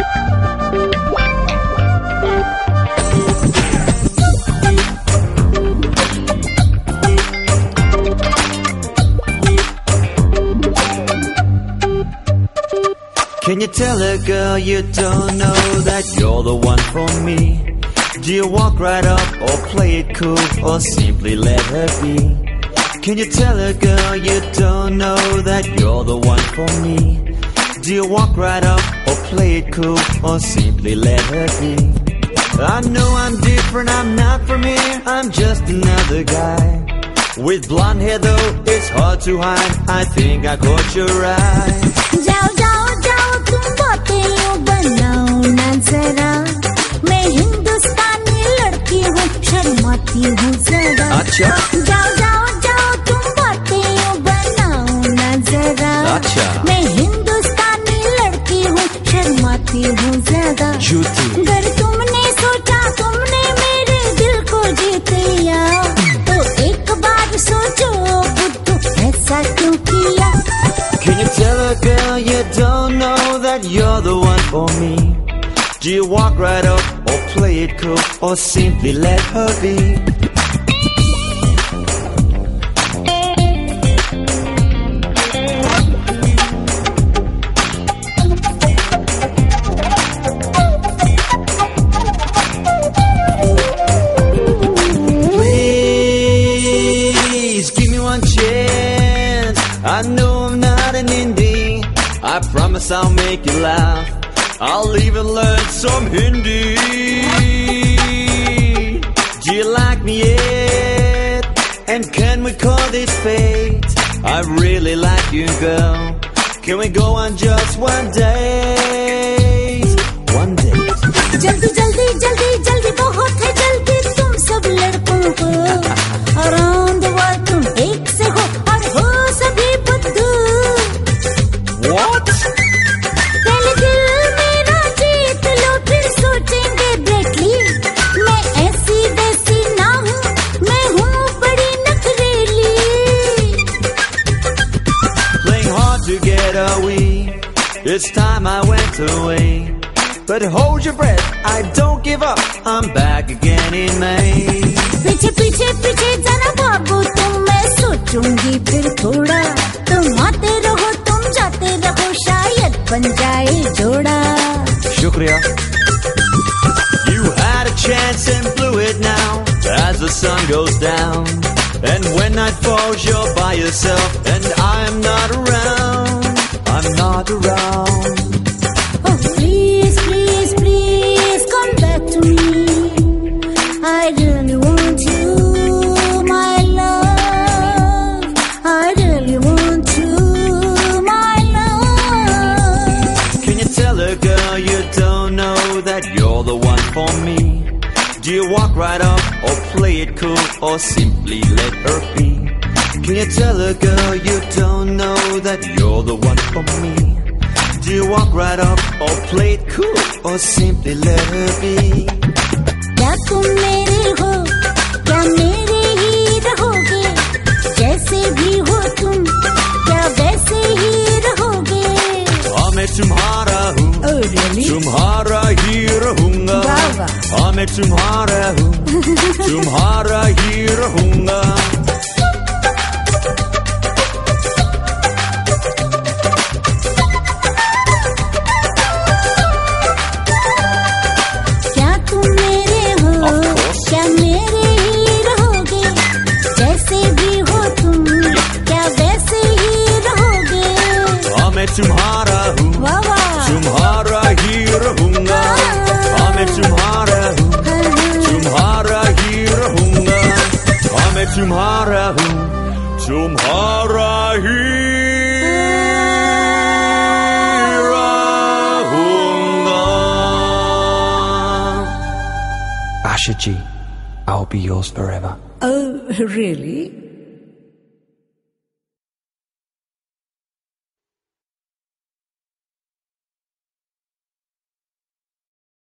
Can you tell a girl you don't know that you're the one for me? Do you walk right up or play it cool or simply let her be? Can you tell a girl you don't know that you're the one for me? Do you walk right up or play it cool or simply let her be? I know I'm different, I'm not from here, I'm just another guy. With blonde hair though, it's hard to hide, I think I caught your eye. जाओ जाओ जाओ तुम बातें यूं बनाओ ना जरा, मैं हिंदुस्तानी लड़की हूँ, शर्माती हूँ जरा. अच्छा जाओ जाओ जाओ तुम बातें यूं बनाओ ना जरा, अच्छा मैं हिंदुस्तानी लड़की हूँ, शर्माती हूँ ज्यादा. झूठी अगर तुमने सोचा तुमने मेरे दिल को जीत लिया, तो एक बार सोचो बुद्धू ऐसा क्यों किया. Can you tell a girl you don't know that you're the one for me? Do you walk right up or play it cool or simply let her be? Please give me one chance. I know I'm not an indie. I promise I'll make you laugh. I'll even learn some Hindi. Do you like me yet? And can we call this fate? I really like you, girl. Can we go on just one date? One date. जल्दी जल्दी जल्दी जल्दी बहुत है जल्दी तुम सब लड़कों को. Around the world तुम एक से हो और हो सभी बुद्धू. What? पहले दिल मेरा जीत लो फिर सोचेंगे ब्रेटली. मैं ऐसी वैसी ना हूँ, मैं हूँ बड़ी नखरेली. Playing hard to get away. It's time I went away. But hold your breath, I don't give up. I'm back again in May. पीछे पीछे पीछे जाना बाबू तुम, मैं सोचूंगी फिर थोड़ा. तुम आते रहो तुम जाते रहो, शायद बन जाए जोड़ा. Shukriya. You had a chance and blew it now. As the sun goes down, and when night falls, you're by yourself, and I'm not around. I'm not around. Oh please please please come back to me. I really want you, my love. I really want you, my love. Can you tell a girl you don't know that you're the one for me? Do you walk right up or play it cool or simply let her be? Can you tell a girl you don't know that you're the one for me? Do you walk right up or play it cool or simply let her be? क्या तुम मेरे हो, क्या मेरे ही रहोगे. जैसे भी हो तुम, क्या वैसे ही रहोगे. हाँ मैं तुम्हारा हूँ, Oh really? तुम्हारा ही रहूंगा. वाह वाह. हाँ मैं तुम्हारा हूँ, तुम्हारा ही रहूंगा. क्या तुम मेरे हो, क्या मेरे ही रहोगे. जैसे भी हो तुम, क्या वैसे ही रहोगे. हाँ मैं तुम्हारा हूँ, वाह वाह. तुम्हारा ही रहूंगा. हाँ मैं तुम्हारा हूँ, तुम्हारा ही रहूंगा. हाँ मैं तुम्हारा हूँ, तुम्हारा ही रहूंगा. Asha G, I'll be yours forever. Oh really?